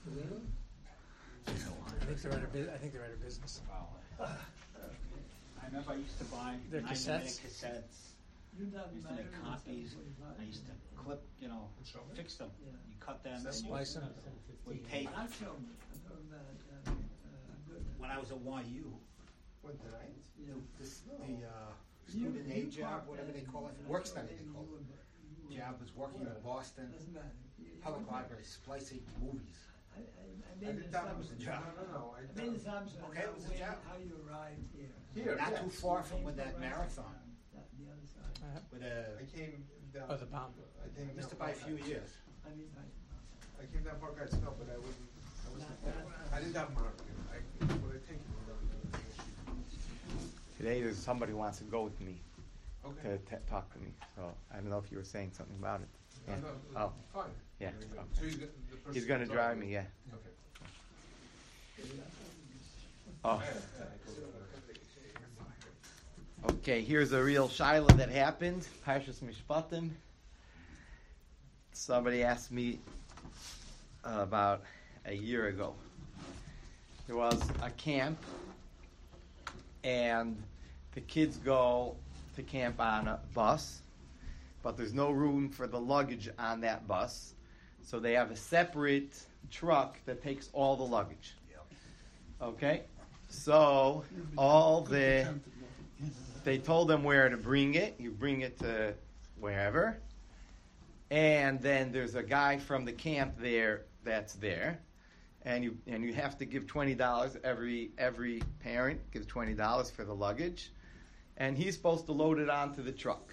I think they're out of business. Wow. I remember I used to buy They're 9mm cassettes? cassettes. I used to make copies. I used to clip, fix them. You cut them and Splice them. with tape. When I was at YU. What, tonight? The student aid job, whatever they call it, work study they call it. Job was working in Boston, public library, splicing movies. I didn't thought it was a job. No. Okay, it was a job. How you arrived here. Not too far from with that marathon. The other side. With I came down. Oh, the bomb. missed it by a few years. I came down Park Heights Hill, but I didn't have Mount. What I think. Today there's somebody who wants to go with me Okay. to talk to me. So I don't know if you were saying something about it. Yeah. No, Oh, fine. yeah. So He's going to drive me, yeah. Okay. Oh. Okay, here's a real Shiloh that happened. Parshas Mishpatim. Somebody asked me about a year ago. There was a camp, and the kids go to camp on a bus, but there's no room for the luggage on that bus. So they have a separate truck that takes all the luggage. Okay? So they told them where to bring it. You bring it to wherever. And then there's a guy from the camp there that's there. And you have to give $20. Every parent gives $20 for the luggage. And he's supposed to load it onto the truck.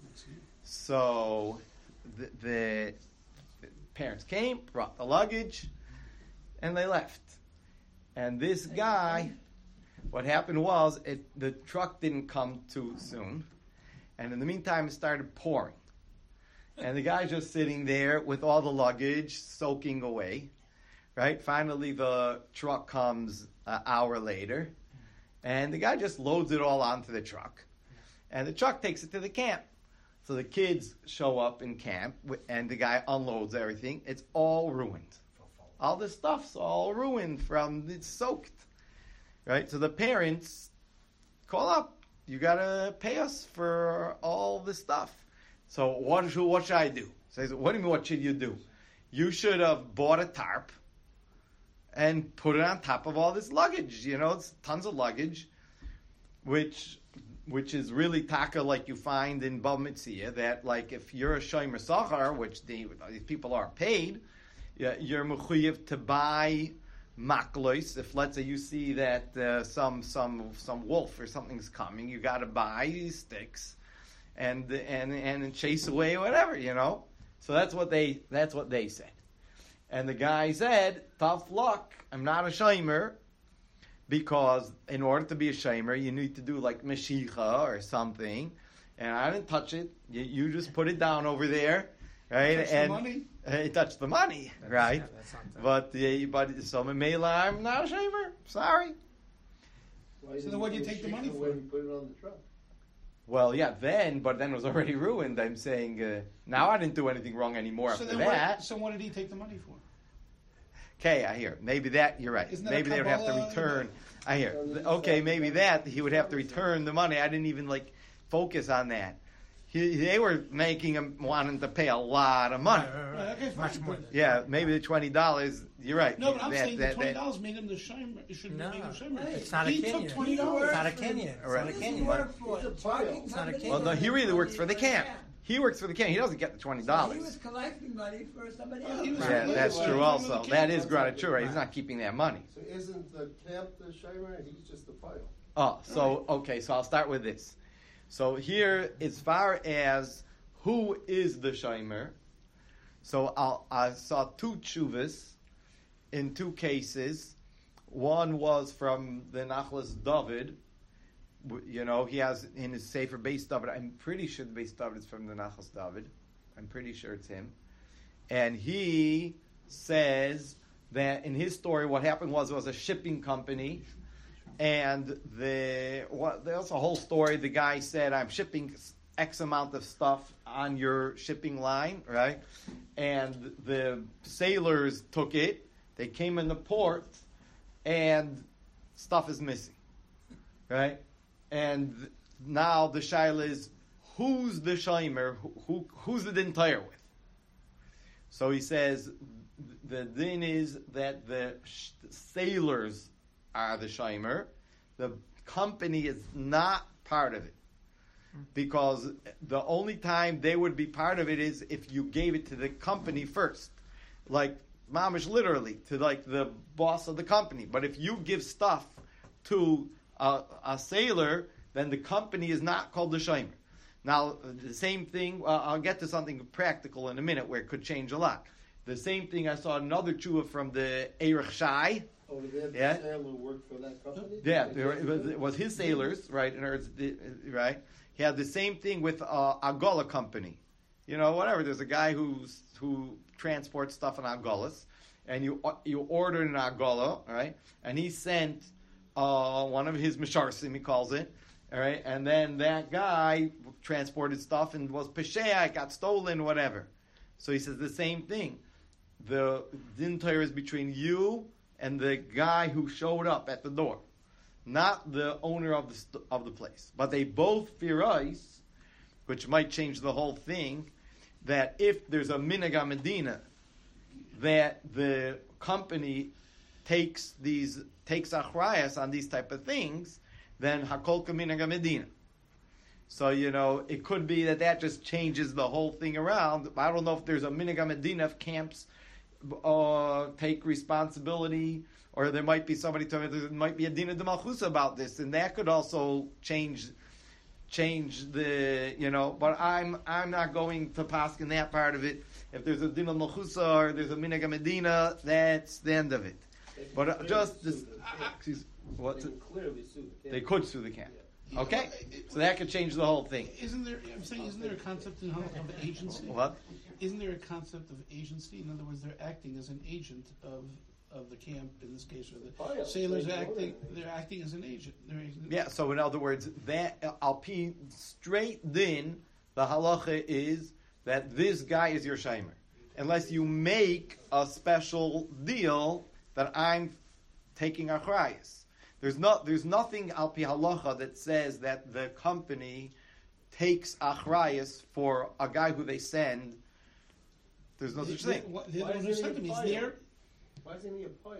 So the parents came, brought the luggage, and they left. And this guy, what happened was the truck didn't come too soon. And in the meantime, it started pouring. And the guy's just sitting there with all the luggage soaking away. Right? Finally, the truck comes an hour later. And the guy just loads it all onto the truck. And the truck takes it to the camp. So the kids show up in camp, and the guy unloads everything. It's all ruined. All this stuff's all ruined it's soaked. Right? So the parents call up. You got to pay us for all this stuff. So what should I do? So he said, what do you mean, what should you do? You should have bought a tarp and put it on top of all this luggage. It's tons of luggage, which is really taka like you find in Bava Metzia, that like if you're a shomer sachar, which these people are paid, you're mechuyev to buy maklois. If let's say you see that some wolf or something's coming, you got to buy these sticks and chase away whatever. So that's what they said. And the guy said, tough luck, I'm not a shomer, because in order to be a shomer, you need to do like Meshicha or something. And I didn't touch it. You just put it down over there, right? Touch the money? He touched the money, right? But so Mela, I'm not a shomer. Sorry. So then why do you take the money for? You put it on the truck. Well, yeah, but then it was already ruined. I'm saying, now I didn't do anything wrong anymore after that. So what did he take the money for? Okay, I hear. Maybe that, you're right. Maybe they would have to return. I hear. Okay, maybe that, he would have to return the money. I didn't even, focus on that. They were making him, wanting to pay a lot of money. Okay, Much more. Yeah, maybe the $20, you're right. No, but I'm saying the $20 made him the shomer. It shouldn't make him shomer. It's not a He Kenyan. took $20. It's not a Kenyan. It's not a Kenyan. It's not a Kenyan. Well, no, he really works for the camp. He works for the camp. He doesn't get the $20. He was collecting money for somebody else. Yeah, that's true also. That is granted true, right? He's not keeping that money. So isn't the camp the shomer? He's just the pile. Oh, so, okay, so I'll start with this. So here, as far as who is the shomer, so I saw two tshuvas in two cases. One was from the Nachlas David. He has in his Sefer Beis David. I'm pretty sure the Beis David is from the Nachlas David. I'm pretty sure it's him. And he says that in his story, what happened was a shipping company, and there's a whole story. The guy said, "I'm shipping X amount of stuff on your shipping line," right? And the sailors took it They came in the port, and stuff is missing, right? And now the shaila is, who's the shomer? Who's the din tire with? So he says the din is that the sailors are the shomer. The company is not part of it, because the only time they would be part of it is if you gave it to the company first, like mamish literally to like the boss of the company. But if you give stuff to a sailor, then the company is not called the shomer. Now the same thing. I'll get to something practical in a minute where it could change a lot. The same thing I saw another tshuva from the Eirich Shai. Oh, they had Yeah. the sailor work for that company? Yeah, it was his sailors, right? Right. He had the same thing with Agola company. You know, whatever. There's a guy who transports stuff in Agolas, and you order an Agola, right? And he sent one of his misharsim, he calls it, all right? And then that guy transported stuff and was pesheah, got stolen, whatever. So he says the same thing. The din Torah is between you and the guy who showed up at the door, not the owner of the place. But they both firais, which might change the whole thing, that if there's a minhag medina, that the company takes achrayas on these type of things, then hakol minhag medina. So, you know, it could be that just changes the whole thing around. I don't know if there's a minhag medina if camps take responsibility, or there might be somebody telling me there might be a dina de malchusa about this, and that could also change the, you know. But I'm not going to pass in that part of it. If there's a dina de malchusa or there's a minhag medina, that's the end of it. But just this, what? They can clearly sue the camp. They could sue the camp. Okay, so that could change the whole thing. Isn't there a concept of agency? What? Isn't there a concept of agency? In other words, they're acting as an agent of the camp, in this case, or the sailors they're acting as an agent. Yeah, so in other words, that alpi straight din, the halacha is that this guy is your shomer. Unless you make a special deal that I'm taking achrayas. There's nothing alpi halacha that says that the company takes achrayas for a guy who they send. There's no such thing. Why isn't he a pile?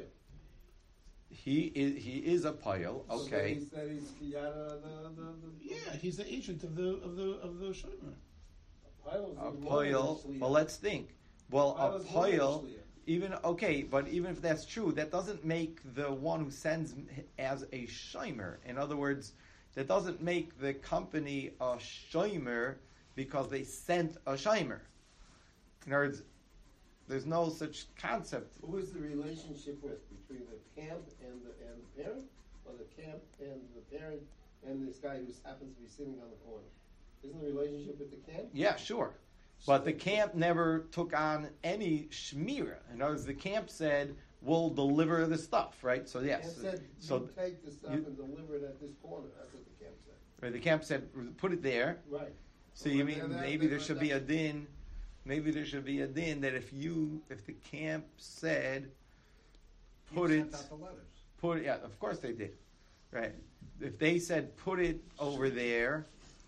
He is a pile. Okay. So that he's Kiyara, Yeah, he's the agent of the shomer. A pile. Well, let's think. Well, a pile. Even if that's true, that doesn't make the one who sends as a shomer. In other words, that doesn't make the company a shomer because they sent a shomer. In other words, there's no such concept. Who is the relationship between the camp and the parent, or the camp and the parent and this guy who happens to be sitting on the corner? Isn't the relationship with the camp? Yeah, sure. But the camp never took on any shmira. In other words, the camp said, we'll deliver the stuff, right? So, yes. The camp said, you take the stuff and deliver it at this corner. That's what the camp said. Right, the camp said, put it there. Right. So you mean maybe there should be a din. Maybe there should be a din that if the camp said, put it. Sent out the letters. Put it. Yeah, of course they did. Right. If they said, put it over there.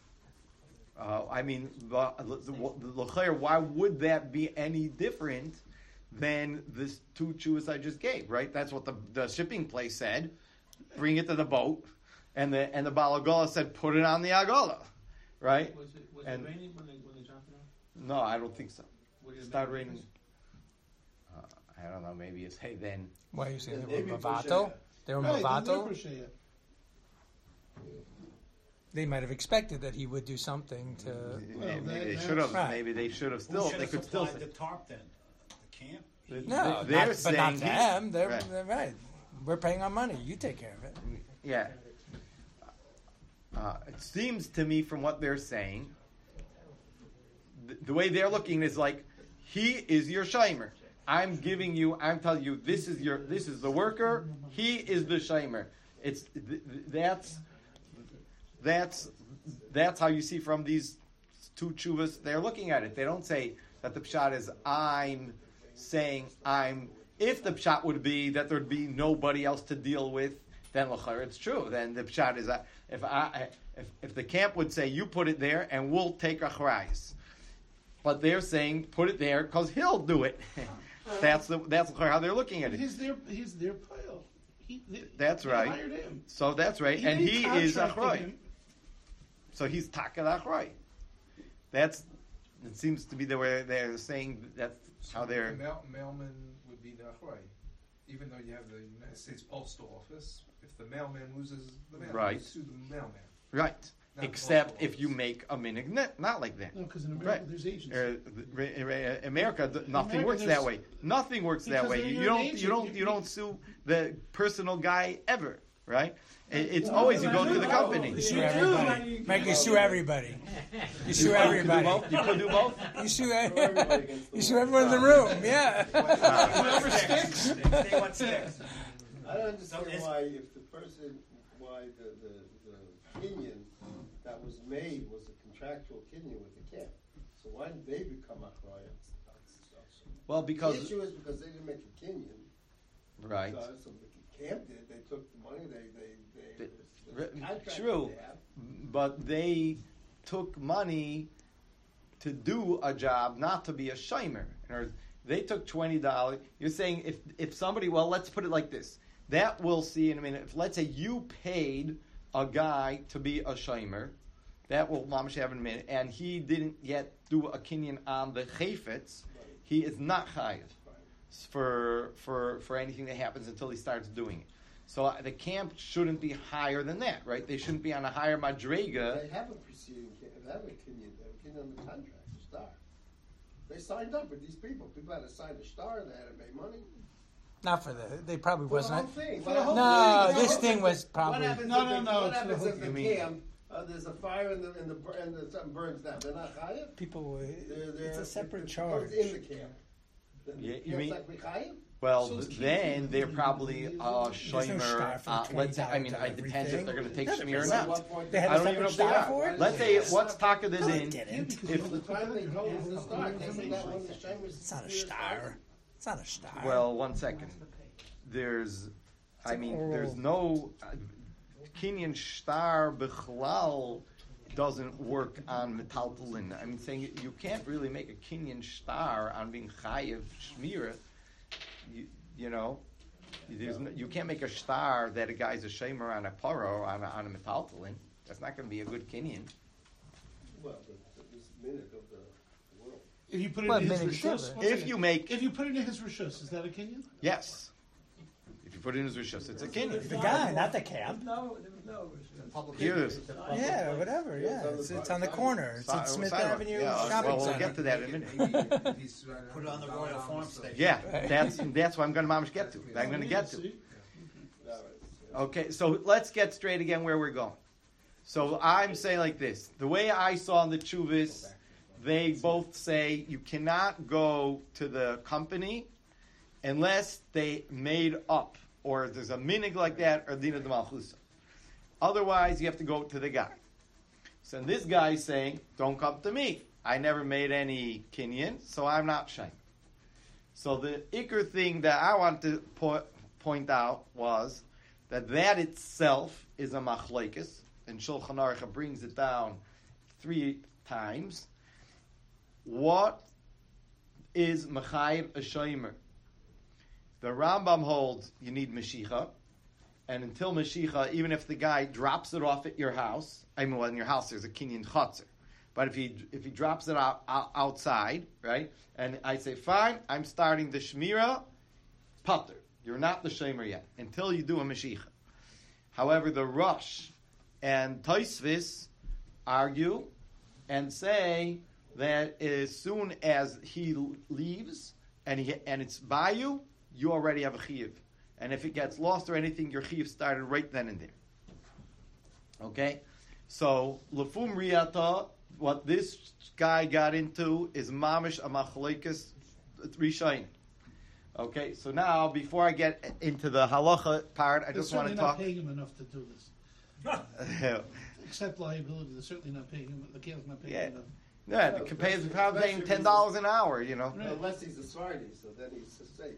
I mean, why would that be any different than the two chuvas I just gave? Right. That's what the shipping place said. Bring it to the boat, and the balagola said, put it on the agola. Right. Was it raining when they dropped it off? No, I don't think so. Would it have Start been raining. I don't know. Maybe it's hey then. Why are you saying Yeah, they were maybe Mavato? They were Mavato? Right, They might have expected that he would do something to. Maybe they should have. Right. Maybe they should have still. They could still say. the tarp then? The camp? No, They're but not saying to he- them. They're right. right. We're paying our money. You take care of it. Yeah. It seems to me from what they're saying, the way they're looking is like, he is your shomer. I'm telling you, this is the worker. He is the shomer. That's how you see from these two chuvas. They're looking at it. They don't say that the pshat is I'm saying I'm If the pshat would be that there'd be nobody else to deal with, then l'chayr it's true. Then the pshat is that if the camp would say you put it there and we'll take achrayus, but they're saying put it there because he'll do it. That's how they're looking at it. He's their pile. That's they right. hired him. So that's right, and They he is contracted achrayus. him. So he's takat achrayus. It seems to be the way they're saying that's how they're. The mailman would be the achrayus, even though you have the United States Postal Office. If the mailman loses the mail, Right. you sue the mailman. Right. Not Except postal if you office. make a minig not like that. No, because in America Right. there's agents. America, nothing America, works that there's- way. Nothing works that Because way. they're You your don't. agent. You don't sue the personal guy ever, right? It's always you go through the company. You sue everybody. Mike, you sue everybody. You sue everybody. You could do both. You sue everyone in the room. Yeah. Whoever sticks. Say what sticks. I don't understand So it's- why if the person, why the Kenyan that was made was a contractual Kenyan with the camp. So why didn't they become achrayus? Well, The because issue is because they didn't make a Kenyan. right. So the camp did. They took the money. They contract True, they have. but they took money to do a job, not to be a shimer. Or they took $20. You're saying if somebody, well, let's put it like this. That we'll see in a minute. If let's say you paid a guy to be a shimer, that will mamash have in a minute, and he didn't yet do a kinyan on the chayfetz, he is not chayiv for anything that happens until he starts doing it. So the camp shouldn't be higher than that, right? They shouldn't be on a higher madrega. They have a preceding. They have a Kenyan. They have a Kenyan on the contract. A star. They signed up with these people. People had to sign a star. They had to pay money. Not for they probably For the whole wasn't. thing. For the whole No, thing. this thing was probably. What happens No, if no, no, What it's happens the if the whole- you camp there's a fire and something burns down? They're not chayiv. People were. They're It's a separate it's charge. in the camp. The Yeah, you camp's mean- like we chayiv? Well, So it's then keeping- they're probably a no shimer. star for Let's say, I mean, $20 it depends if they're going to take everything. shmir or At not. what point They had I a don't even know separate if they star are. for it. Let's say what's taka the No, they din. didn't. If the time they close the star, isn't that when the shemers? It's not a star. It's not a star. well, 1 second. There's no Kenyan star bichlal doesn't work on metaltalin. I mean, saying you can't really make a Kenyan star on being chayiv shmira. You know, you can't make a star that a guy's a shamer on a paro on a metaltalin. That's not going to be a good Kenyan. Well, this minute of the world. If you put it Well, in his minute rishus, together. one If second. you make if you put it in his rishus, is that a Kenyan? yes, if you put it in his rishus, it's a Kenyan. the guy, not the camp. No, there was no. Here it is. Yeah, whatever. Yeah, it's on the corner. It's at Smith Silent. Avenue Yeah, Shopping well, we'll Center. get to that in a minute. Put it on the Royal Farm Station. Yeah, that's what I'm going to mamish get to. I'm going to get to. See? Okay, so let's get straight again where we're going. So I'm saying like this. The way I saw in the Chuvis, they both say you cannot go to the company unless they made up, or there's a minig like that, or Dina de Malchusa. Otherwise, you have to go to the guy. So this guy is saying, don't come to me. I never made any kinyan, so I'm not shame. So the ikr thing that I want to point out was that itself is a machlekes, and Shulchan Aruch brings it down 3 times. What is mechayiv a shomer? The Rambam holds you need Mashiach, and until Mashiach, even if the guy drops it off at your house, in your house there's a kinyan chotzer, but if he drops it outside, right, and I say, fine, I'm starting the Shmira, pater. You're not the Shomer yet, until you do a Mashiach. However, the Rosh and Tosfos argue and say that as soon as he leaves and it's by you, you already have a chiyuv. And if it gets lost or anything, your chiyuv started right then and there. Okay? So, Lefum Riyata, what this guy got into is mamish a machlekes rishayin. Okay, so now, before I get into the halacha part, I They're just want certainly to not talk... paying him enough to do this. Except liability, they're certainly not paying him. The camp's not paying him enough. Yeah, the company's probably paying $10 an hour, you know. Right. Unless he's a Sephardi, so then he's safe.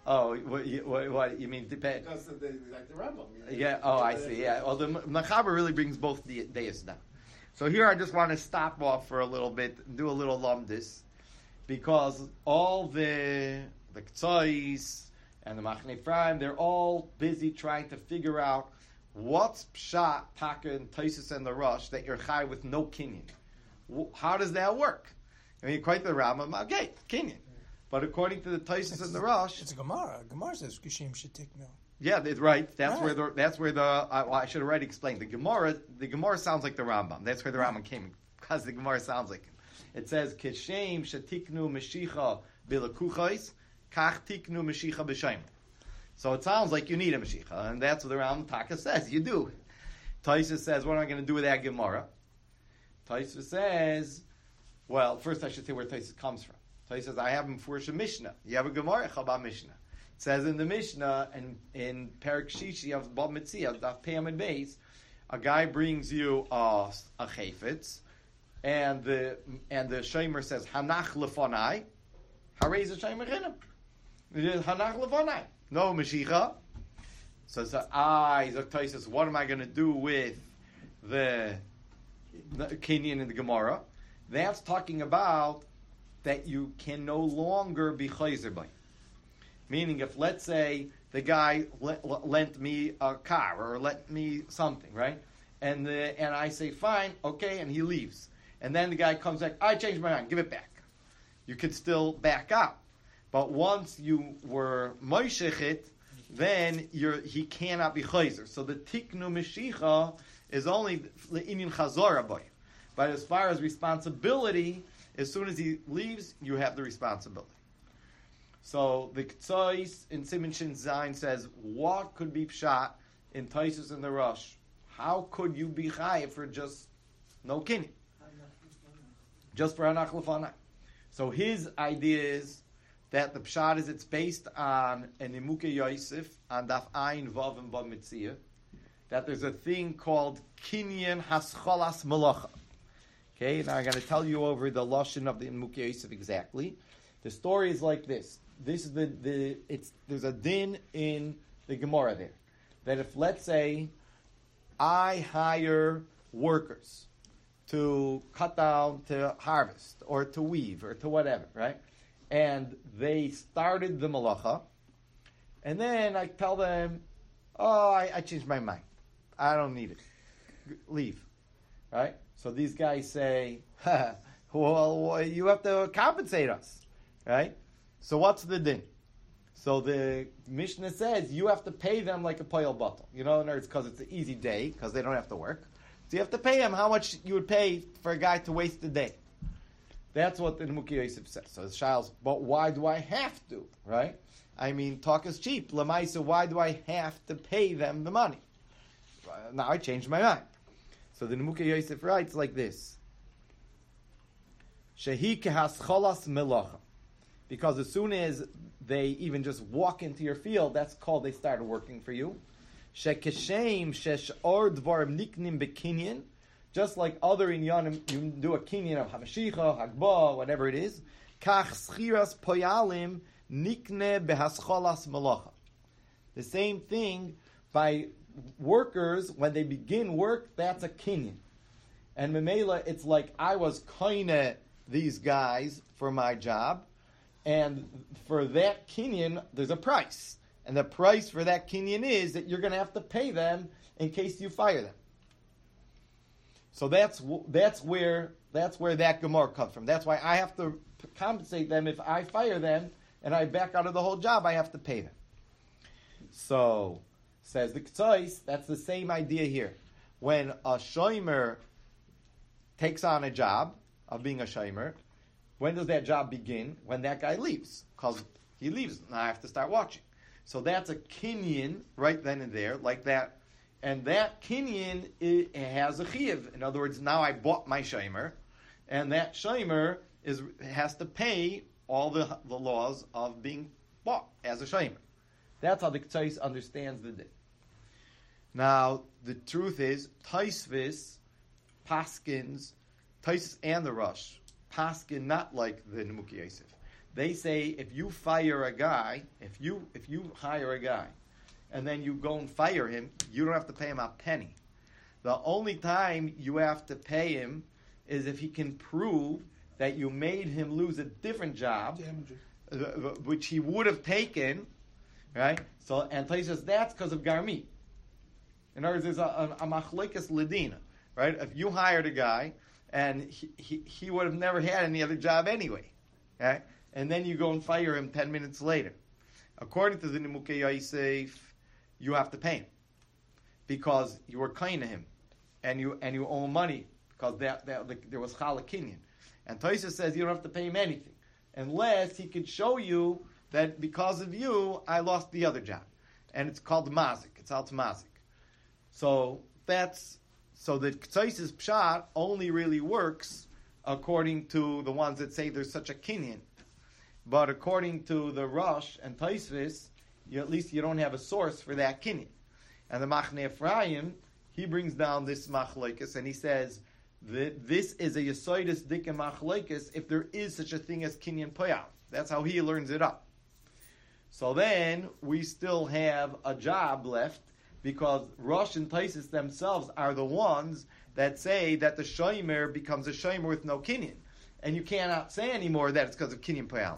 Oh, what you mean? Depend. Because they like the Rambam. Yeah. Oh, I see. Yeah. Well, the Mechaber really brings both the deis down. So here I just want to stop off for a little bit, and do a little lumdis, because all the Ktsois and the Machne Ephraim, they're all busy trying to figure out what's Pshat, Taka, and Taisus and the Rosh that you're chai with no kinyan. How does that work? I mean, quite the Rambam, okay, kinyan. But according to the Taisus and the Rosh, it's a Gemara. Gemara says Kishim Shetiknu. Yeah, that's right. That's where the I should have already explained the Gemara. The Gemara sounds like the Rambam. That's where the Rambam came, because the Gemara sounds like it. It says Kishem Shetiknu Meshicha Bilakuchais Kach Tiknu Meshicha B'Shem. So it sounds like you need a Meshicha, and that's what the Rambam Taka says. You do. Taisus says, what am I going to do with that Gemara? Taisus says, well, first I should say where Taisus comes from. Taisus says, I have him for a Mishnah. You have a Gemara, Chabad Mishnah. It says in the Mishnah, and in Perik Shishi of Bab Metzia, Daf Peyam and Beis, a guy brings you a chayfetz, and the shomer says Hanach lefonai, harei ze shomer chinam. Hanach lefonai, no Mashiach. So Zok says, what am I going to do with the Kenyan in the Gemara? That's talking about that you can no longer be chayzer by. Meaning, if let's say the guy lent me a car or lent me something, right? And I say fine, okay, and he leaves, and then the guy comes back, I changed my mind, give it back. You could still back out, but once you were moishech it, then he cannot be chayzer. So the tiknu meshicha is only the inyan chazora boy. But as far as responsibility, as soon as he leaves, you have the responsibility. So the Ktsois in Siman Shin Zayin says, what could be pshat in Taisus and the Rosh? How could you be chayiv for just no kinyan? Just for Hanach Lefanai. So his idea is that the pshat is it's based on an Imuke Yosef, on Daf Ayin Vav and Bab Metzia, that there's a thing called Kinyan Hascholas Malacha. Okay, now I'm going to tell you over the Lashon of the Imuke Yosef exactly. The story is like this. This is there's a din in the Gemara there, that if, let's say, I hire workers to cut down, to harvest, or to weave, or to whatever, right? And they started the malacha, and then I tell them, oh, I changed my mind. I don't need it. Leave. Right? So these guys say, well, you have to compensate us. Right? So what's the din? So the Mishnah says you have to pay them like a poyel bottle. You know, in other words, because it's an easy day, because they don't have to work. So you have to pay them how much you would pay for a guy to waste a day. That's what the Nemuki Yosef says. So the Shailos, but why do I have to? Right? I mean, talk is cheap. Lamaisa, why do I have to pay them the money? Now I changed my mind. So the Nemuki Yosef writes like this. Shehi kehascholas melacha. Because as soon as they even just walk into your field, that's called they started working for you. Shekeshem sheshor dvarim niknim bekinyan, just like other inyanim, you do a kinyan of hamashicha, hagbah, whatever it is. Kach schiras poyalim nikne behascholas malacha. The same thing by workers when they begin work. That's a kinyan, and memela, it's like I was koine these guys for my job. And for that kinyan, there's a price. And the price for that kinyan is that you're going to have to pay them in case you fire them. So that's where that Gemara comes from. That's why I have to compensate them if I fire them and I back out of the whole job, I have to pay them. So, says the Ktsois, that's the same idea here. When a shomer takes on a job of being a shomer, when does that job begin? When that guy leaves. Because he leaves, now I have to start watching. So that's a kinyan right then and there, like that. And that kinyan, it has a chiyuv. In other words, now I bought my shomer, and that shomer has to pay all the laws of being bought as a shomer. That's how the Ktsois understands the din. Now, the truth is, Taisvis, Paskins, Taisus and the Rosh, Paskin not like the Nemuki Yosef. They say if you fire a guy, if you hire a guy, and then you go and fire him, you don't have to pay him a penny. The only time you have to pay him is if he can prove that you made him lose a different job, which he would have taken, right? So, and Tais says that's because of Garmi. In other words, there's a machlekes ledina, right? If you hired a guy and he would have never had any other job anyway, right? And then you go and fire him 10 minutes later. According to the Nimukei Yosef, you have to pay him because you were kind to him, and you owe him money because there was chalakinyan. And Tosha says you don't have to pay him anything unless he could show you that because of you I lost the other job, and it's called mazik. It's alt mazik. So the Tosha's pshat only really works according to the ones that say there's such a kinyan. But according to the Rosh and Tosfos, at least you don't have a source for that kinyan. And the Machne Ephraim, he brings down this machlekes, and he says that this is a Yesoidus Dike machlekes if there is such a thing as kinyan poyal. That's how he learns it up. So then we still have a job left, because Rosh and Tosfos themselves are the ones that say that the shomer becomes a shomer with no kinyan. And you cannot say anymore that it's because of kinyan poyal.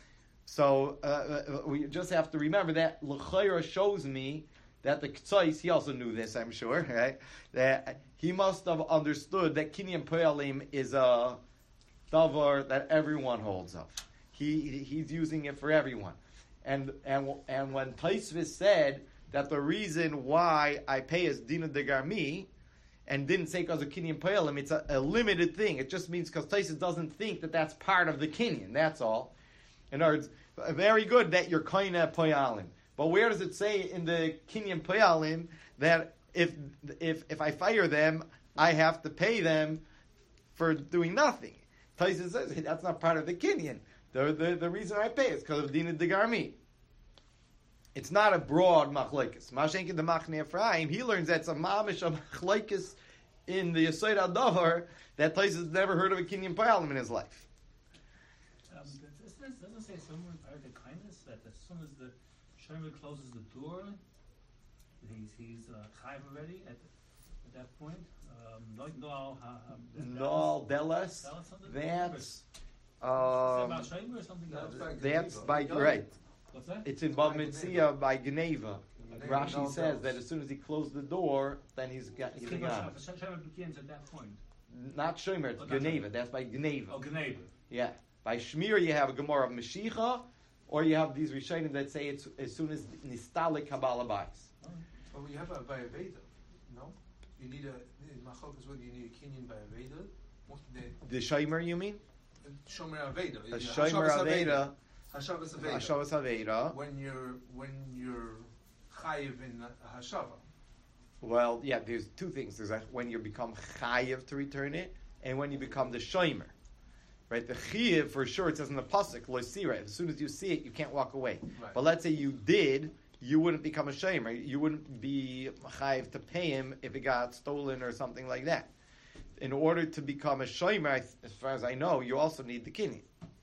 So we just have to remember that l'chayra shows me that the K'tzais, he also knew this, I'm sure, right? That he must have understood that kinyan poyalim is a davar that everyone holds of. He's using it for everyone. And when Tosfos said that the reason why I pay is dina de garmi, and didn't say because of kinyan poyalim, it's a limited thing. It just means because Tosfos doesn't think that that's part of the kinyan. That's all. In other words, very good that you're koina poyalim. But where does it say in the kinyan poyalim that if I fire them, I have to pay them for doing nothing? Tosfos says that's not part of the kinyan. The reason I pay is because of dina de garmi. It's not a broad machlekes. Mashenkin the Machne Ephraim, he learns that's a mamish of machlekes in the Yesod Adavar that Tosfos never heard of a kinyan poyalim in his life. Doesn't say somewhere in Parak Kindness that as soon as the shomer closes the door, he's chayiv already at that point. No, Delas. That's by right. What's that? It's in Bava Metzia by Geneva. Rashi says that as soon as he closed the door, then he's gone. Shomer begins at that point. Not Shomer, it's Geneva. That's by Geneva. Oh, Geneva. Yeah. By Shmir, you have a Gemara of Mashiach, or you have these Rishonim that say it's as soon as Nistalik Kabbalah Bais. But we have a by Aveda, no? You need Machok is what you need a kinyan by Aveda. The Shomer, you mean? Shomer Aveda. A Shomer Aveda. Hashavas Aveda. Hashavas Aveda. When you're chayiv in Hashava. Well, yeah, there's two things. There's when you become chayiv to return it, and when you become the Shomer. Right, the chiyuv for sure it says in the pasuk lo sira. As soon as you see it, you can't walk away. Right. But let's say you did, you wouldn't become a shomer. You wouldn't be chayiv to pay him if it got stolen or something like that. In order to become a shomer, as far as I know, you also need the kinyan.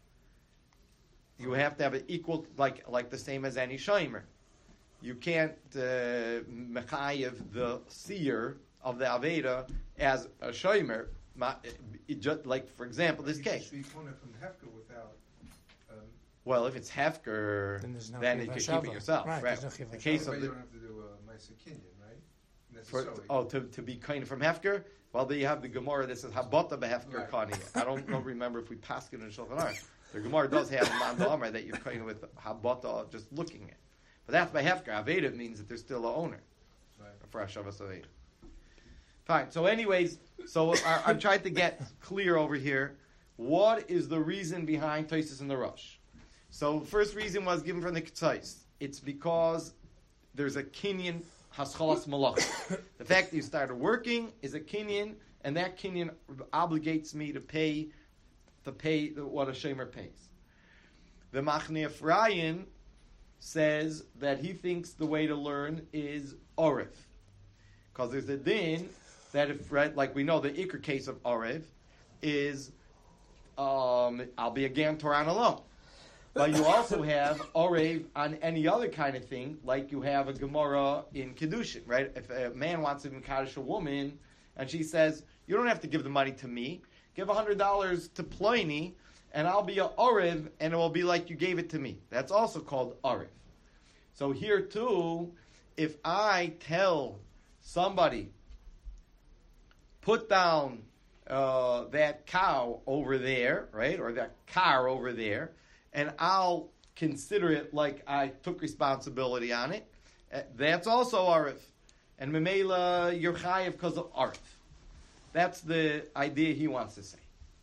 You have to have an equal, like the same as any shomer. You can't mechayiv the seer of the aveda as a shomer. Just like, for example, this case. You from Hefker without. Well, if it's Hefker, then you can keep it yourself. Right. The case of you don't have to do a Ma'aser Kinyan, right? To be kind from Hefker. Well, there you have the Gemara that says Habota behefker kani. I don't remember if we passed it in Shulchan Aruch. The Gemara does have Man Amar that you're kind with Habota just looking at. But that's by Hefker. Aveda means that there's still an owner for Hashavas Aveda. Fine. So, anyways, I'm trying to get clear over here. What is the reason behind Tosfos and the Rosh? So, the first reason was given from the K'tzais. It's because there's a kinyan haschalas malach. The fact that you started working is a kinyan, and that kinyan obligates me to pay what a shomer pays. The Machne Ephraim says that he thinks the way to learn is orif, because there's a din. That if, right, like we know, the Iker case of Orev is, I'll be a Gantoran alone. But you also have Orev on any other kind of thing, like you have a Gemara in Kedushin, right? If a man wants to Kaddish a woman, and she says, you don't have to give the money to me, give $100 to Pliny, and I'll be a Orev, and it will be like you gave it to me. That's also called Orev. So here too, if I tell somebody, put down that cow over there, right, or that car over there, and I'll consider it like I took responsibility on it, that's also Arif. And Memela, you're chayiv because of Arif. That's the idea he wants to say.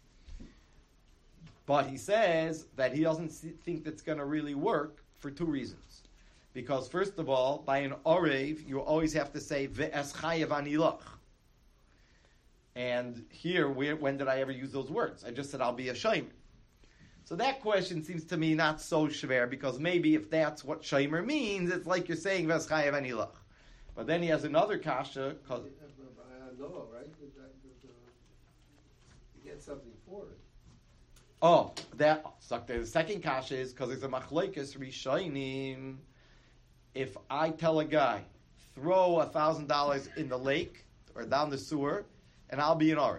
But he says that he doesn't think that's going to really work for two reasons. Because first of all, by an Orev, you always have to say, Ve'es chayiv anilach. And here, when did I ever use those words? I just said, I'll be a shomer. So that question seems to me not so schwer, because maybe if that's what shomer means, it's like you're saying, Ve'es chayiv anilach. But then he has another kasha, cause Noah, right? You get something for it. Oh, that the second kasha is because there's a machlokes rishonim. If I tell a guy, throw $1,000 in the lake or down the sewer, and I'll be an Arif.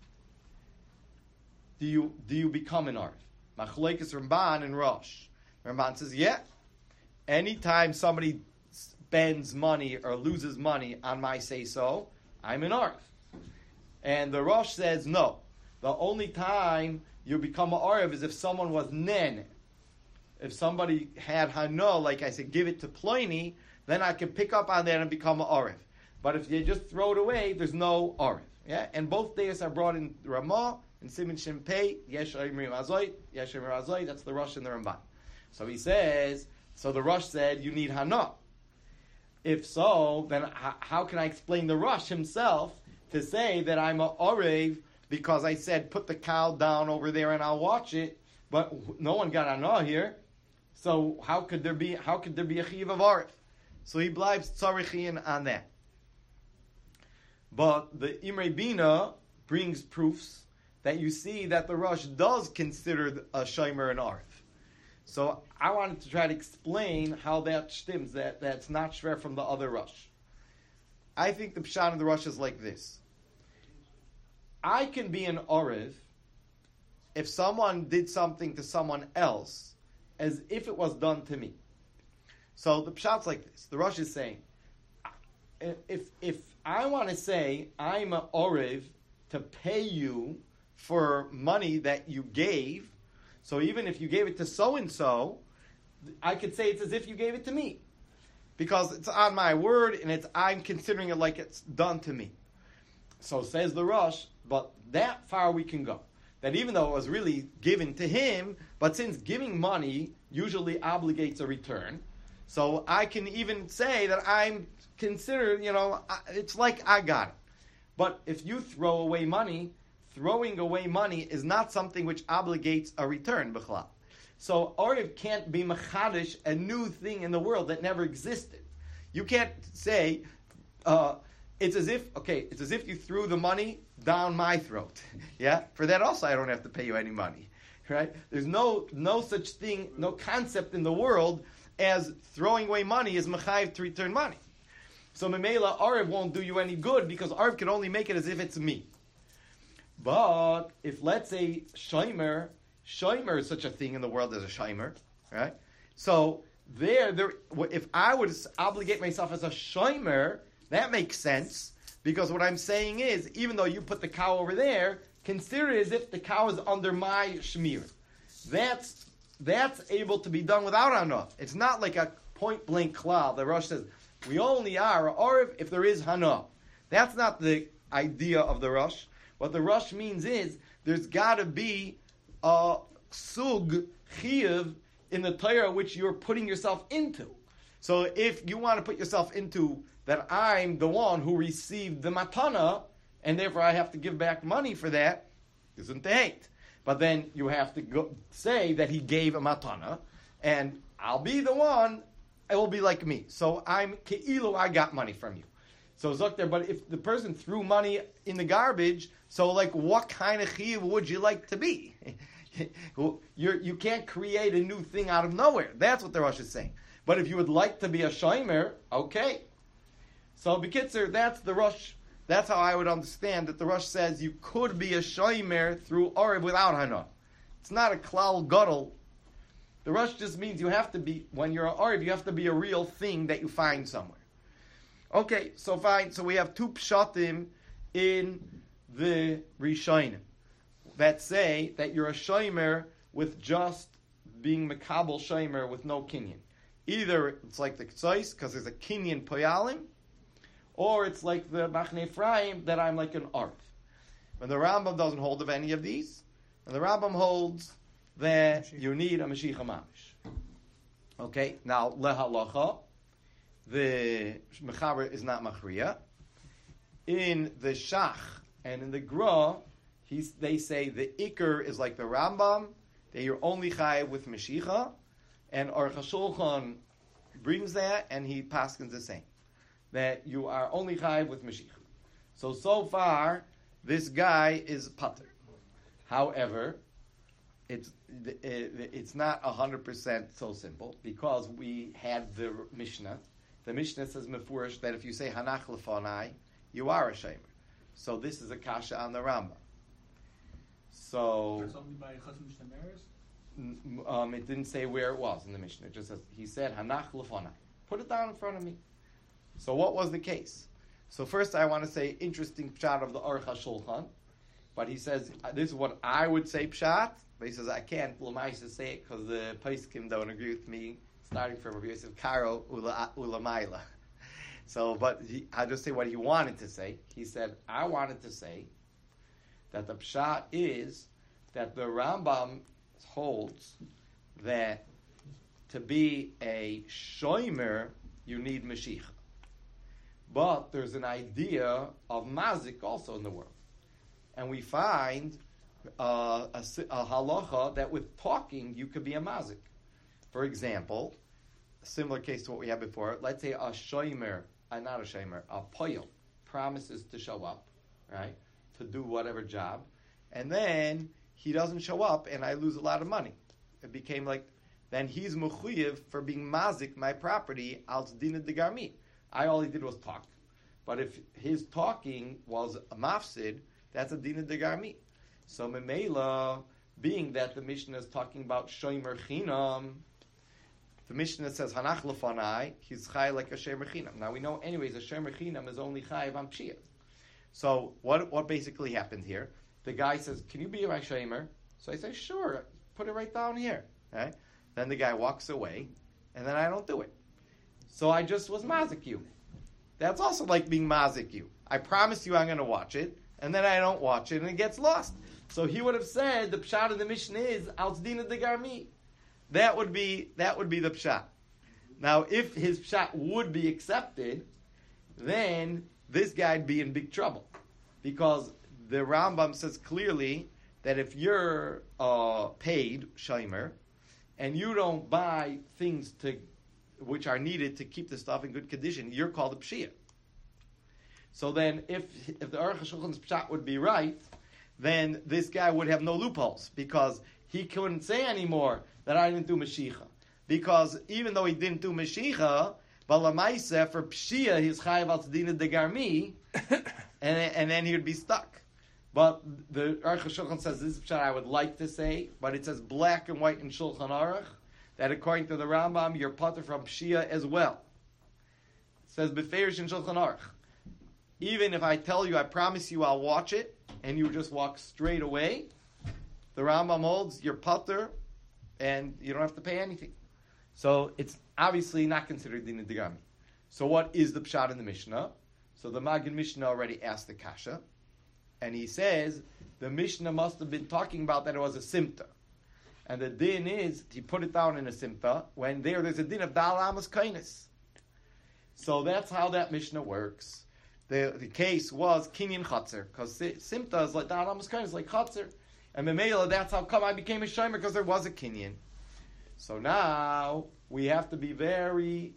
Do you become an Arif? Machlokes Ramban and Rosh. Ramban says, yeah. Anytime somebody spends money or loses money on my say-so, I'm an Arif. And the Rosh says, no. The only time you become an Arif is if someone was nen. If somebody had hano, like I said, give it to Pliny, then I can pick up on that and become an Arif. But if you just throw it away, there's no Arif. Yeah? And both days are brought in Ramah and Siman Shin Pei, Yesh Oimrim Azoy, Yesh Oimrim Azoy, that's the Rosh and the Ramban. So he says, so the Rosh said, you need hano. If so, then how can I explain the Rosh himself to say that I'm an Orev because I said put the cow down over there and I'll watch it, but no one got hano here. So how could there be a chiyuv of Arif? So he blives tzarichin on that. But the Imrei Bina brings proofs that you see that the Rosh does consider a shomer an Arif. So I wanted to try to explain how that stims, that's not shver from the other Rosh. I think the pshat of the Rosh is like this. I can be an Orev if someone did something to someone else as if it was done to me. So the pshat's like this. The Rosh is saying, if I want to say I'm an Orev to pay you for money that you gave, so even if you gave it to so-and-so, I could say it's as if you gave it to me. Because it's on my word, and I'm considering it like it's done to me. So says the Rosh, but that far we can go. That even though it was really given to him, but since giving money usually obligates a return, so I can even say that I'm considered, it's like I got it. But if you throw away money, throwing away money is not something which obligates a return, b'chlal. So Orev can't be machadish, a new thing in the world that never existed. You can't say, it's as if you threw the money down my throat. Yeah? For that also I don't have to pay you any money. Right? There's no such thing, no concept in the world as throwing away money is mechayiv to return money. So Memela, Orev won't do you any good because Orev can only make it as if it's me. But if, let's say, shomer is such a thing in the world as a shomer, right? So if I would obligate myself as a shomer, that makes sense, because what I'm saying is, even though you put the cow over there, consider it as if the cow is under my shmir. That's able to be done without hana. It's not like a point blank klal. The Rosh says, we only are a Orev if there is hana. That's not the idea of the Rosh. What the Rosh means is, there's got to be a sug chiyuv in the Torah which you're putting yourself into. So if you want to put yourself into that I'm the one who received the matana, and therefore I have to give back money for that, isn't the hate. But then you have to say that he gave a matana, and I'll be the one, it will be like me. So I'm ke'ilu, I got money from you. So Zokter, but if the person threw money in the garbage, so like what kind of chiyuv would you like to be? You can't create a new thing out of nowhere. That's what the Rosh is saying. But if you would like to be a shomer, okay. So B'kitzer, that's the Rosh. That's how I would understand that the Rosh says you could be a shomer through Orev without Hana. It's not a klal gadol. The Rosh just means you have to be, when you're an Orev, you have to be a real thing that you find somewhere. Okay, so fine. So we have two pshatim in the Rishonim that say that you're a shomer with just being mekabel shomer with no kinyan. Either it's like the Ktsois, because there's a kinyan poyalim, or it's like the Machne Ephraim, that I'm like an arv. And the Rambam doesn't hold of any of these, and the Rambam holds that you need a Mashiach Mamish. Okay, now lehalacha, the Mechaber is not Machriya. In the Shach and in the Gra, they say the Iker is like the Rambam, that you're only chayav with Mashiach, and Aruch HaShulchan brings that, and he paskins the same, that you are only chayav with Mashiach. So far, this guy is pater. However, it's not 100% so simple, because we had the Mishnah. The Mishnah says mefurish that if you say Hanach Lefonai, you are a shamer. So this is a kasha on the Rambam. So It's only by Chazon Mishnah. it didn't say where it was in the Mishnah. It just says, he said Hanach Lefonai. Put it down in front of me. So what was the case? So first I want to say interesting pshat of the Aruch HaShulchan. But he says, this is what I would say pshat. But he says, I can't L'maisa say it because the Paiskim don't agree with me, starting from Rabbi Yosef Karo Ulamaila. So, but I'll just say what he wanted to say. He said, I wanted to say that the pshat is that the Rambam holds that to be a shomer, you need Mashiach. But there's an idea of mazik also in the world. And we find a halacha that with talking, you could be a mazik. For example, a similar case to what we had before. Let's say a shomer, not a shomer, a poyel promises to show up, right, to do whatever job, and then he doesn't show up, and I lose a lot of money. It became like, then he's mechuyev for being mazik my property al dina de garmi. All he did was talk. But if his talking was a mafsid, that's a dina de garmi. So memela, being that the Mishnah is talking about shomer chinam, the Mishnah says hanach lefanai, he's chay like a shomer chinam. Now we know anyways a shomer chinam is only chay on pshia. So what basically happened here? The guy says, "Can you be my shomer?" So I say, "Sure, put it right down here." Right? Then the guy walks away, and then I don't do it. So I just was mazik you. That's also like being mazik you. I promise you I'm going to watch it, and then I don't watch it, and it gets lost. So he would have said the pshat of the Mishnah is alzdina de garmi. That would be the pshat. Now, if his pshat would be accepted, then this guy'd be in big trouble, because the Rambam says clearly that if you're paid shomer and you don't buy things which are needed to keep the stuff in good condition, you're called a pshia. So then, if the Aruch HaShulchan's pshat would be right, then this guy would have no loopholes, because he couldn't say anymore that I didn't do Mashiach. Because even though he didn't do Mashiach, Balamaisa, for Pshia, he's Chayav al Tzedina de Garmi, and then he would be stuck. But the Aruch HaShulchan says, this is pshat I would like to say, but it says black and white in Shulchan Aruch, that according to the Rambam, you're pater from Pshia as well. It says, Beferish in Shulchan Aruch. Even if I tell you, I promise you I'll watch it, and you just walk straight away, the Rambam holds you're pater, and you don't have to pay anything. So it's obviously not considered Dina Degami. So what is the pshat in the Mishnah? So the Magen Mishnah already asked the kasha, and he says the Mishnah must have been talking about that it was a simta. And the din is, he put it down in a simta, when there's a din of Dal Amos Kainis. So that's how that Mishnah works. The case was Kinyan Chatzir, because simta is like Dal Amos Kainis, like Chatzir. And Memela, that's how come I became a shomer, because there was a Kinyan. So now we have to be very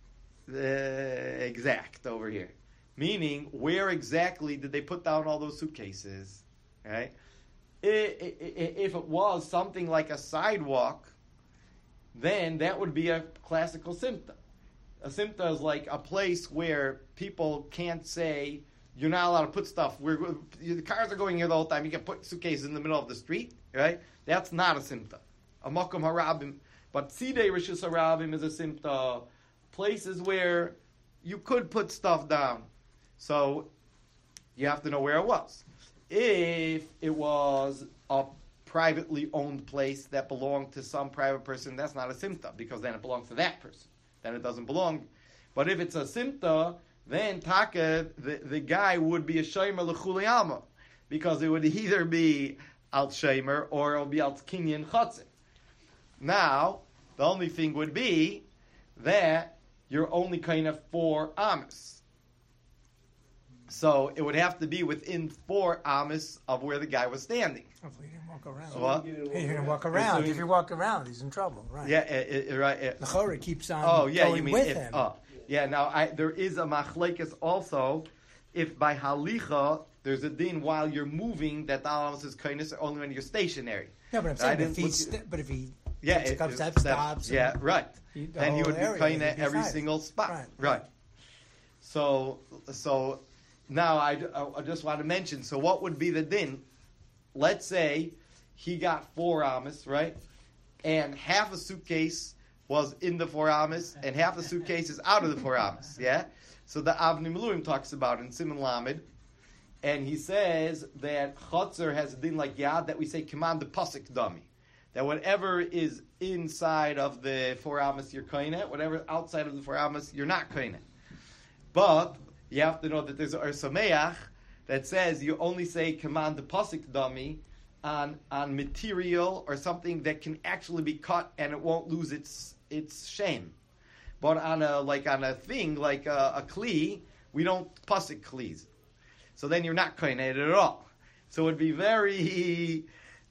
exact over here. Meaning, where exactly did they put down all those suitcases? Right? If it was something like a sidewalk, then that would be a classical simta. A simta is like a place where people can't say, you're not allowed to put stuff. The cars are going here the whole time. You can put suitcases in the middle of the street, right? That's not a simta. A makom harabim. But sidei rishus harabim is a simta. Places where you could put stuff down. So you have to know where it was. If it was a privately owned place that belonged to some private person, that's not a simta, because then it belongs to that person. Then it doesn't belong. But if it's a simta, then taka, the guy would be a shomer l'chuli alma, because it would either be al shomer or it would be al kinyan chatzir. Now, the only thing would be that you're only kind of 4 amas. So it would have to be within 4 amas of where the guy was standing. Hopefully he didn't walk around. What? He didn't walk around. If you walk around, he's in trouble, right? Yeah, right. The Chorah keeps on you going mean with if, him. Yeah, now there is a machlekes also, if by halicha, there's a din while you're moving that the amas is kindness only when you're stationary. No, but I'm saying if he takes a couple steps, stops. Yeah, right. Then he would be kind of every fine. single spot. Right. So now I just want to mention, so what would be the din? Let's say he got 4 amas, right? And half a suitcase was in the 4 amas, and half the suitcase is out of the 4 amas, yeah? So the Avnei Miluim talks about in Siman Lamed, and he says that Chotzer has a din like Yad, that we say, command the pasik dummy. That whatever is inside of the 4 amas, you're koine, whatever outside of the 4 amas, you're not koine. But you have to know that there's a Sameach that says you only say command the pasik dummy on material or something that can actually be cut and it won't lose its shame. But on a thing like a kli, we don't pasik klis. So then you're not koine at all. So it would be very.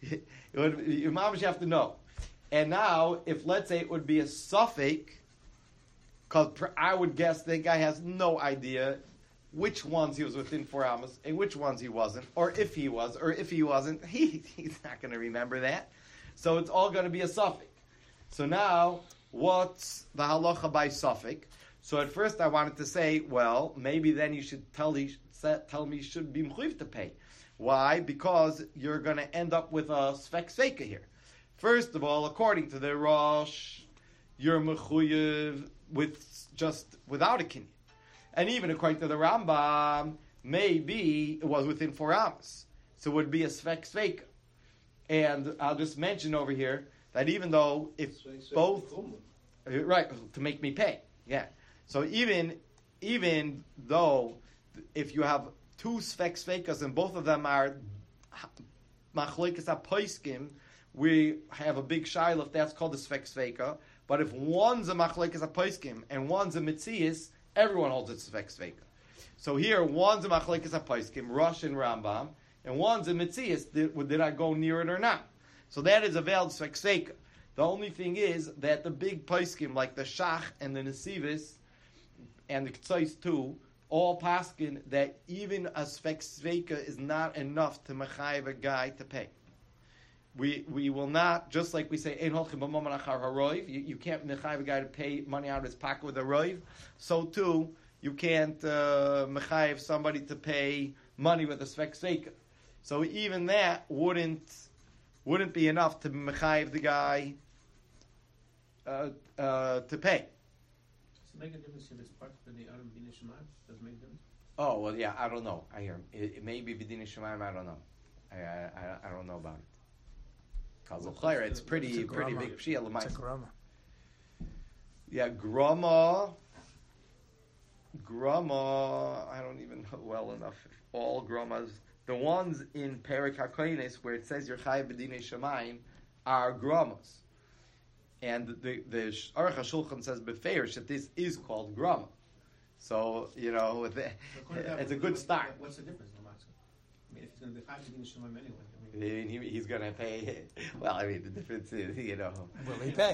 Your mom you have to know. And now, if let's say it would be a suffix, because I would guess the guy has no idea which ones he was within 4 amas and which ones he wasn't, or if he was, or if he wasn't, he's not going to remember that. So it's all going to be a suffix. So now, what's the halacha by suffix? So at first I wanted to say, well, maybe then you should tell me you should be mechuyev to pay. Why? Because you're going to end up with a sfek sveika here. First of all, according to the Rosh, you're mechuyev without a kinyan. And even according to the Rambam, maybe it was within 4 amas. So it would be a sfek sveika. And I'll just mention over here that even though if both... Right, to make me pay. Yeah. So even though if you have 2 sfek sveikas and both of them are machlekes hapoiskim, we have a big shaila if that's called a sfek sveika. But if one's a machlekes hapoiskim and one's a mitzias, everyone holds it sfek sveika. So here, one's a machlekes hapoiskim, Rosh and Rambam, and one's a mitzias. Did I go near it or not? So that is a veiled sfek sveika. The only thing is that the big poiskim, like the Shach and the Nesivis and the K'tzais too, all paskin that even a sfek sveika is not enough to mechayev a guy to pay. We will not, just like we say, ein holchim b'mamon achar haroiv, you can't mechayev a guy to pay money out of his pocket with a roiv. So too, you can't mechayev somebody to pay money with a sfek sveika. So even that wouldn't be enough to mechayev the guy to pay. Does it make a difference if it's part of the Adam B'nai Shemaim? Does it make a difference? Oh, well, yeah, I don't know. I hear it may be B'dinei Shemaim, I don't know. I don't know about it. Because it's pretty big pshia l'maisa. It's a grama. Yeah, grama, I don't even know well enough if all gramas, the ones in Perek HaKoines where it says you're chayav B'dinei Shemaim are gramas. And the Aruch HaShulchan says beferish that this is called grama. So, it's a good start. What's the difference? I mean, if he's going to be chayav B'dinei Shemaim anyway. He's going to pay. Well, the difference is, Will he pay?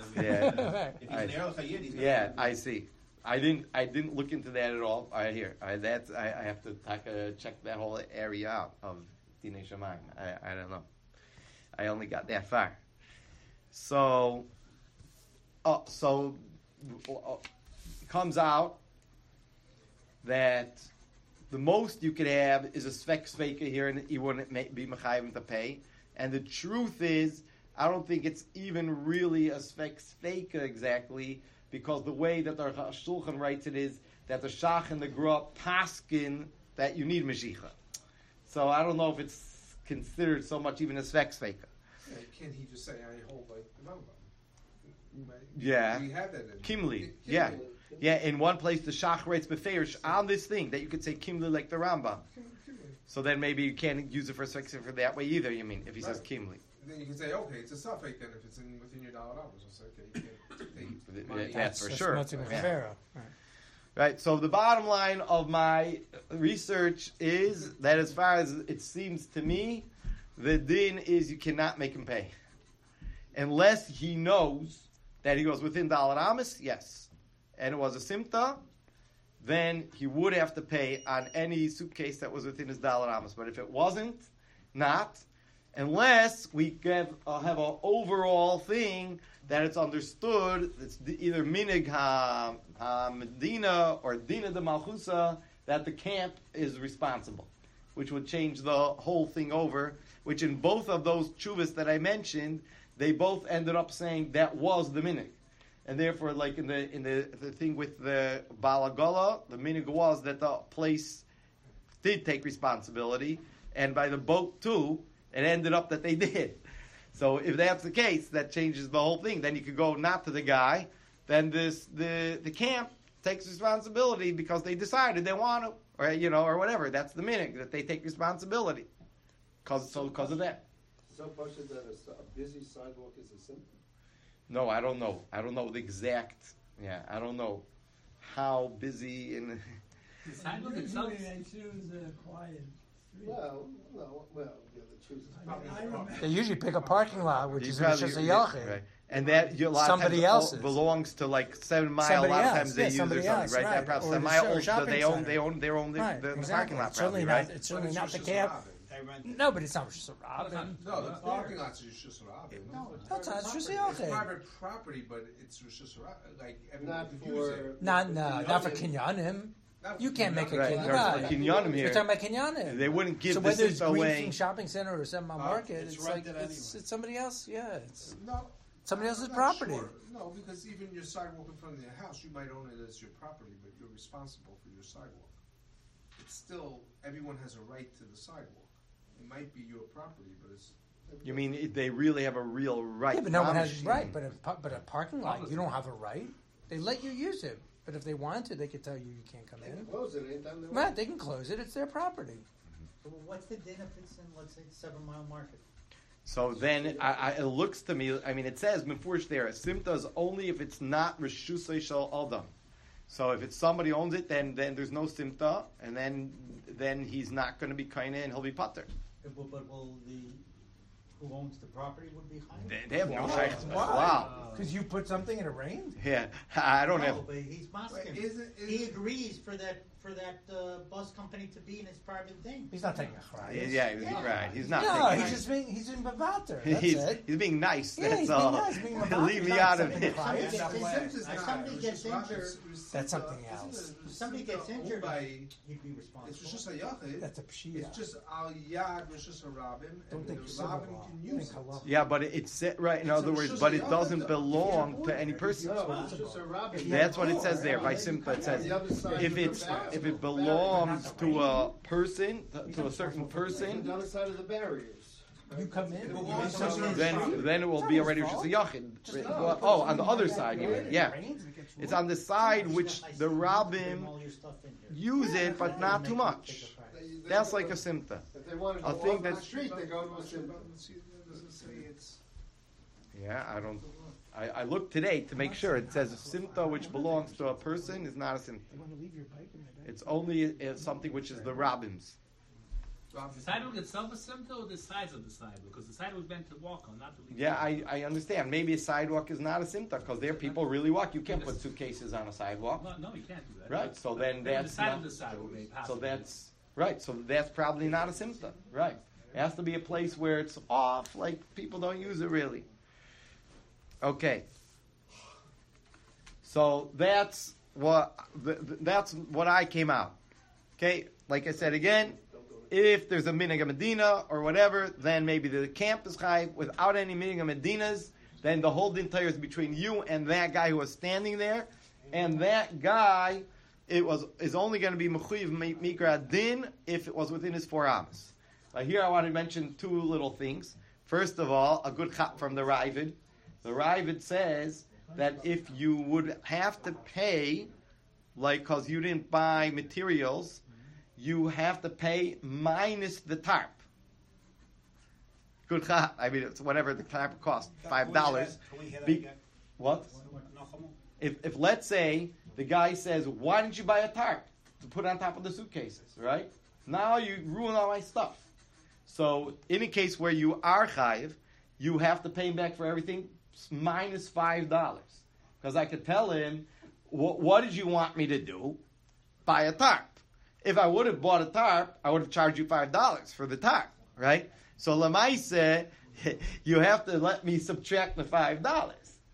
Yeah. I see. I didn't look into that at all. I have to check that whole area out of Dinei Shamayim. I don't know. I only got that far. So it comes out that the most you could have is a svek sveika here, and you wouldn't be mechayim to pay. And the truth is, I don't think it's even really a svek sveika exactly, because the way that the Shulchan writes it is that the Shach and the Gra paskin that you need Mashiach. So I don't know if it's considered so much even a svek sveika. Yeah, can't he just say, I hold like the Rambam? Yeah. We have that in Kimli. Yeah. Yeah, in one place the Shach writes Beferish on this thing that you could say Kimli like the Rambam. So then maybe you can't use it for svek for that way either, you mean, if he says Kimli. Then you can say, okay, it's a suffix then if it's within your dollar hours. It's okay, you can't take money. That's for sure. Yeah. Right, so the bottom line of my research is that as far as it seems to me, the din is you cannot make him pay. Unless he knows that he was within Dalar Amis, yes. And it was a simta, then he would have to pay on any suitcase that was within his Dalar Amis. But if it wasn't, not. Unless we have an overall thing that it's understood, it's either minig ha-medina or dina de malchusa, that the camp is responsible, which would change the whole thing over, which in both of those chuvas that I mentioned, they both ended up saying that was the minig. And therefore, like in the thing with the Balagala, the minig was that the place did take responsibility, and by the boat too, it ended up that they did. So if that's the case, that changes the whole thing. Then you could go not to the guy, then the camp takes responsibility because they decided they want to, or whatever. That's the minig, that they take responsibility because of that. So Pasha that a busy sidewalk is a symptom? No, I don't know. I don't know the exact. Yeah, I don't know how busy in. The sidewalk itself. Usually they choose a quiet street. Well, the choose is probably I remember. They usually pick a parking lot, which is Probably- just a yachid. right. And that a lot Somebody of times else's. belongs to like 7 Mile. A Somebody lot of else, times they yeah, use somebody their something, else, right? right. That probably Or Seven the Mile show- owns shopping they own the Right, parking exactly. lot It's certainly probably, not. right? It's certainly But not it's the just camp. Robin. No, but it's not just a Robin. No, the parking lots is just Robin. That's not. It's just a It's yachid. private property, but it's just like everyone not could use it. Not for kinyanim. Not You for can't make a Right, kinyan. there's Right. the kinyanim We're here. talking about kinyanim. They wouldn't give So this whether it's away. Green Shopping Center or 7 Mile Market, it's it's like rented it's somebody else. Yeah, it's No. somebody else's I'm not property. sure. No, because even your sidewalk in front of your house, you might own it as your property, but you're responsible for your sidewalk. It's still, everyone has a right to the sidewalk. It might be your property, but it's. You mean they really have a real right? Yeah, but no one has Mamish. right. But a parking lot, you don't have a right. They let you use it, but if they wanted to, they could tell you can't come They can in. close it anytime they want. Right, they can close it. It's their property. So what's the din if it's in, let's say, 7 Mile Market? So then it looks to me, I mean, it says, Mefurish there, a simta is only if it's not Reshusay Shal Adam. So if it's somebody owns it, then there's no simta, and then he's not going to be kaina and he'll be pater. But will who owns the property would be high? They have no Why? shaykhs. Why? Wow. Because you put something and it rained. Yeah, I don't have. No, but he's masking. He agrees for that bus company to be in his private thing. He's not taking a chrayas. Yeah, right. He's not. No, taking- he's in Bavater. That's he's it. being nice. Yeah, That's he's all. being nice, being Mavater. Leave He's me not out of something it. private. If somebody gets injured, That's something else. if somebody gets injured, he'd be responsible. It's just a yachid. That's a pshia. It's just al yad, it's just a Robin, Don't and think the civil Robin law. can use it. Think halal. Yeah, but it's set right. In other words, but it doesn't belong to any person. No, it's just a Robin. That's what it says there by Simcha. It says if it belongs to a person, to a certain person, On the other side of the barriers. You come in. then it will be already just a yachid. Oh, on the other side, you mean? Yeah, it's on the side which the rabbim use it, but not too much. That's like a simta. If they want to I go think off the that's- street, they go to a symbol. Doesn't say it's. Yeah, I don't. I looked today to make sure. It says a simta which belongs to a person is not a simta. You want to leave your bike in my bag? It's only something which is the rabbins. The sidewalk itself is simple, or the sides of the sidewalk? Because the sidewalk is meant to walk on, not to leave. Yeah, I understand. Maybe a sidewalk is not a simta because there people really walk. You can't put suitcases on a sidewalk, No, you can't do that. right? So then The that's side not, of the sidewalk may so possibly. that's right. So that's probably not a simta, right? It has to be a place where it's off, like people don't use it really. Okay. So that's what I came out. Okay, like I said again, if there's a minhag medina or whatever, then maybe the camp is chayv. Without any minhag medinas, then the whole din Torah is between you and that guy who was standing there, and that guy is only going to be mechuyev mikra din if it was within his 4 amos. Here I want to mention 2 little things. First of all, a good chap from the Ravid. The Ravid says that if you would have to pay, like because you didn't buy materials, you have to pay minus the tarp. Good chap. I mean, it's whatever the tarp cost, $5. What? If let's say the guy says, "Why didn't you buy a tarp to put on top of the suitcases?" Right? Now you ruin all my stuff. So in a case where you are chayiv, you have to pay him back for everything minus $5. Because I could tell him, what did you want me to do? Buy a tarp. If I would have bought a tarp, I would have charged you $5 for the tarp, right? So Lamaise, you have to let me subtract the $5.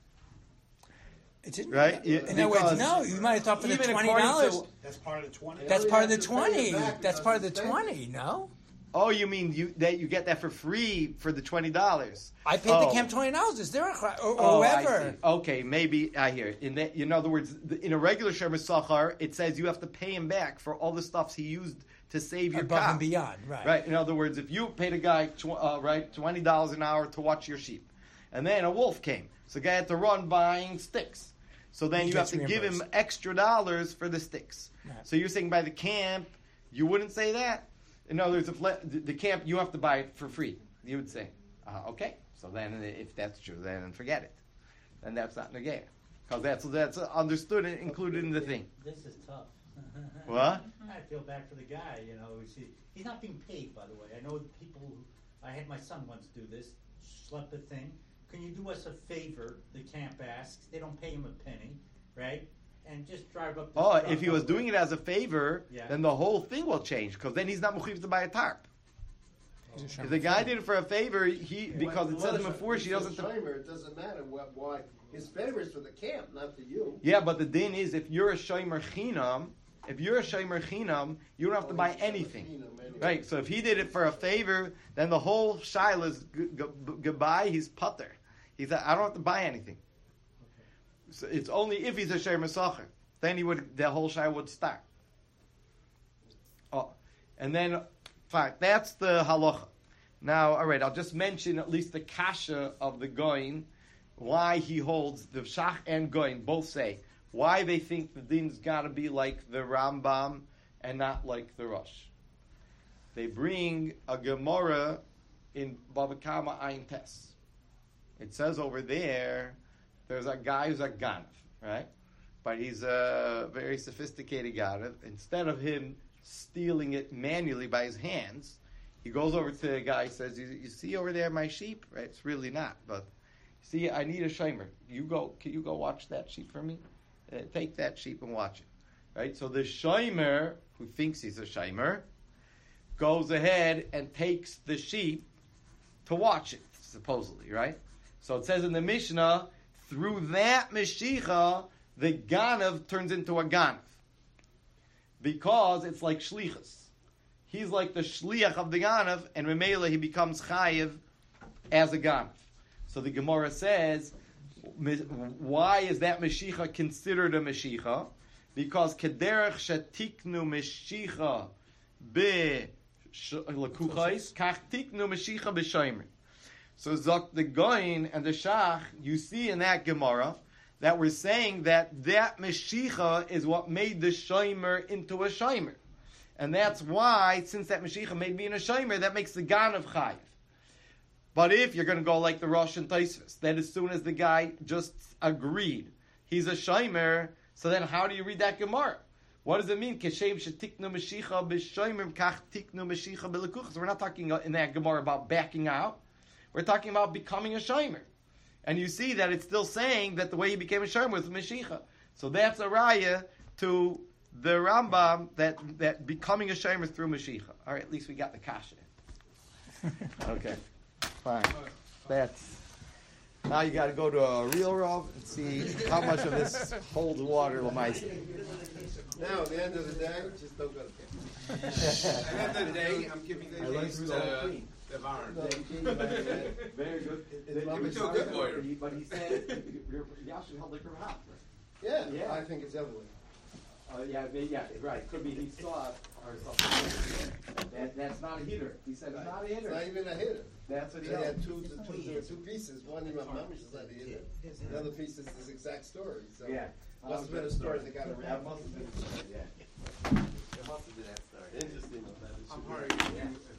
Right? In other words, no, you might have thought for the $20. That's part of the 20. That's part of the 20. That's part of the 20, no? Oh, you mean you get that for free for the $20? I paid the camp $20. Is there a or whoever? I see. Okay, maybe I hear it. In other words, in a regular Shemer Sachar, it says you have to pay him back for all the stuff he used to save your above cow. And beyond, right? Right. In other words, if you paid a guy $20 an hour to watch your sheep, and then a wolf came, so the guy had to run buying sticks. So then you have to give him extra dollars for the sticks. Right. So you're saying by the camp, you wouldn't say that? In other words, if the camp, you have to buy it for free. You would say, okay. So then if that's true, then forget it. Then that's not negaya. Because that's understood and included in the thing. This is tough. What? I feel bad for the guy, He's not being paid, by the way. I know people, I had my son once do this, schlep the thing. Can you do us a favor, the camp asks. They don't pay him a penny, right? And just drive up the if he was doing it as a favor, then the whole thing will change, because then he's not mechuyev to buy a tarp. If the guy did it for a favor, because it says in before she doesn't. It doesn't matter why. His favor is for the camp, not for you. Yeah, but the din is if you're a shomer chinam, you don't have to buy anything, right? So if he did it for a favor, then the whole shaila is goodbye. He's putter. He said, I don't have to buy anything. So it's only if he's a shomer sacher, then the whole shaila would start. Oh, and then fine, that's the halacha. Now, all right, I'll just mention at least the kasha of the goyin. Why he holds the Shach and Goyin both say why they think the din's got to be like the Rambam and not like the Rosh. They bring a Gemara in Bava Kama Ayin Tes. It says over there's a guy who's a Ganav, right? But he's a very sophisticated Ganav. Instead of him stealing it manually by his hands, he goes over to the guy and says, you see over there my sheep? Right? It's really not, but see, I need a shomer. Can you go watch that sheep for me? Take that sheep and watch it. Right? So the shomer, who thinks he's a shomer, goes ahead and takes the sheep to watch it, supposedly, right? So it says in the Mishnah, through that Meshicha, the Ganav turns into a Ganav. Because it's like Shlichus. He's like the Shliach of the Ganav, and Memela he becomes Chayiv as a Ganav. So the Gemara says, why is that Meshicha considered a Meshicha? Because Kederech Shatiknu Meshicha be Lekuchais, Kach Tiknu Meshicha b'Shomer. So Zok the Goyin and the Shach, you see in that Gemara that we're saying that Meshicha is what made the Shomer into a Shomer. And that's why, since that Meshicha made me in a Shomer, that makes the Ganav Chayiv. But if you're going to go like the Rosh and Tosfos, then as soon as the guy just agreed, he's a shomer, so then how do you read that Gemara? What does it mean? We're not talking in that Gemara about backing out. We're talking about becoming a shomer. And you see that it's still saying that the way he became a shomer was Meshicha. So that's a raya to the Rambam that becoming a shomer through Meshicha. All right, at least we got the kasha. Okay, fine. That's, now you gotta go to a real rub and see how much of this holds water, Lamaisa. Now, at the end of the day, just don't go to camp. At the end of the day, I'm giving the keys to the barn. Very good. You're still a good lawyer. But he said, Yashin held like her house. Yeah, Yeah. I think it's everywhere. Yeah, right. Could be he saw it or something. That's not a heater. He said it's not a It's not heater. even a hitter. That's what he They had held. there were two pieces. One in my mama's is not a hitter. The other piece is this exact story. So Yeah. must have been a story that got That around. must have been, yeah. It must have been that story. Interesting. I'm hiring you